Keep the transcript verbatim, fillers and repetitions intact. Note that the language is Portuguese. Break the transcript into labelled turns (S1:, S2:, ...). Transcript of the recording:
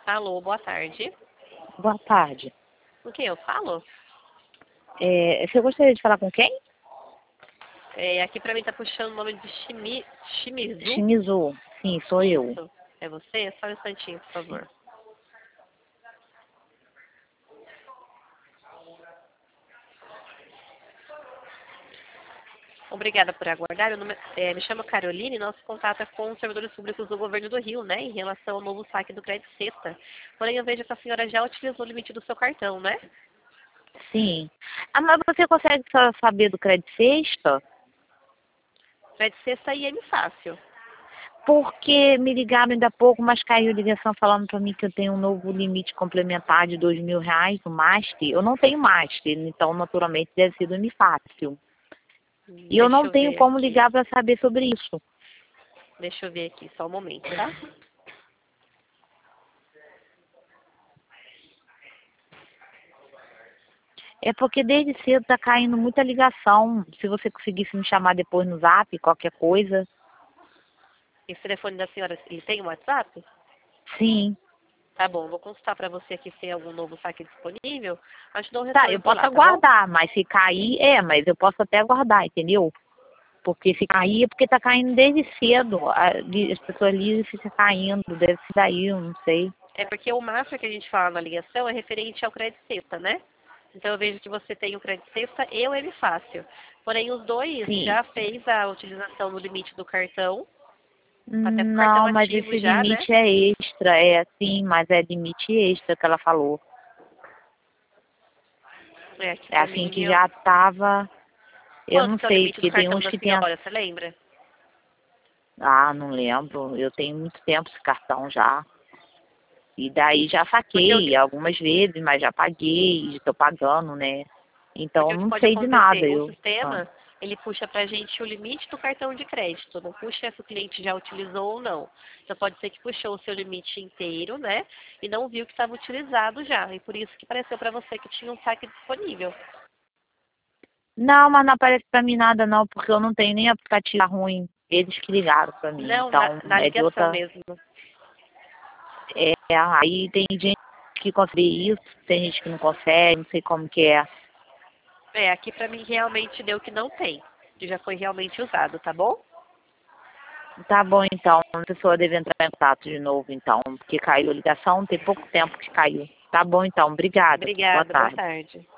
S1: Alô, boa tarde.
S2: Boa tarde.
S1: Com quem eu falo?
S2: É, você gostaria de falar com quem?
S1: É, aqui pra mim tá puxando o nome de Shimi, Shimizu.
S2: Shimizu. Sim, sou eu.
S1: Isso. É você? Só um instantinho, por favor. Obrigada por aguardar. Meu nome, é, me chamo Caroline e nosso contato é com os servidores públicos do governo do Rio, né? Em relação ao novo saque do crédito sexta. Porém, eu vejo que a senhora já utilizou o limite do seu cartão, né?
S2: Sim. Ah, mas você consegue só saber do crédito sexta?
S1: Crédito sexta e M Fácil.
S2: Porque me ligaram ainda há pouco, mas caiu ligação falando para mim que eu tenho um novo limite complementar de dois mil reais no Master. Eu não tenho Master, então naturalmente deve ser do M Fácil.
S1: Hum,
S2: E eu
S1: Deixa
S2: não
S1: eu
S2: tenho
S1: ver
S2: como
S1: aqui.
S2: ligar para saber sobre isso.
S1: Deixa eu ver aqui, só um momento, tá?
S2: É porque desde cedo tá caindo muita ligação. Se você conseguisse me chamar depois no Zap, qualquer coisa.
S1: Esse telefone da senhora, ele tem um WhatsApp?
S2: Sim.
S1: Tá bom, vou consultar pra você aqui se tem algum novo saque disponível. A gente dá um
S2: Tá, eu
S1: retorno por
S2: posso
S1: lá, tá bom?
S2: aguardar, mas se cair, é, mas eu posso até aguardar, entendeu? Porque se cair é porque tá caindo desde cedo. A- li- As pessoas ligam e ficam caindo, deve ser daí, eu não sei.
S1: É porque o máximo que a gente fala na ligação é referente ao crédito sexta, né? Então eu vejo que você tem o crédito sexta e o M Fácil. Porém, os dois
S2: Sim.
S1: já fez a utilização do limite do cartão. Tá até com o cartão
S2: Não, mas
S1: ativo
S2: esse
S1: já, né?
S2: limite é extra, é assim, mas é limite extra que ela falou.
S1: É, aqui
S2: É
S1: pra
S2: assim
S1: mim,
S2: que
S1: eu...
S2: já tava, eu
S1: Quanto
S2: não
S1: que é o
S2: sei,
S1: limite do
S2: porque tem
S1: cartão
S2: uns
S1: da
S2: que tem.
S1: senhora, você lembra?
S2: Ah, não lembro, eu tenho muito tempo esse cartão já. E daí já
S1: Porque o
S2: saquei
S1: que,
S2: algumas vezes, mas já paguei, estou pagando, né? Então
S1: porque o que
S2: não
S1: pode
S2: sei de nada,
S1: acontecer? O
S2: eu. Ah.
S1: sistema, ele puxa pra gente o limite do cartão de crédito. Não puxa se o cliente já utilizou ou não. Então pode ser que puxou o seu limite inteiro, né? E não viu que estava utilizado já. E por isso que apareceu pra você que tinha um saque disponível.
S2: Não, mas não aparece pra mim nada não, porque eu não tenho nem aplicativo ruim. Eles que ligaram pra mim,
S1: Não, na,
S2: então
S1: na
S2: é de
S1: ligação
S2: outra.
S1: mesmo.
S2: É, aí tem gente que consegue isso, tem gente que não consegue, não sei como que é.
S1: É, aqui pra mim realmente deu que não tem. Que já foi realmente usado, tá bom?
S2: Tá bom então, a pessoa deve entrar em contato de novo então, porque caiu a ligação, tem pouco tempo que caiu. Tá bom então, obrigada. Boa
S1: Obrigada, boa
S2: tarde.
S1: tarde.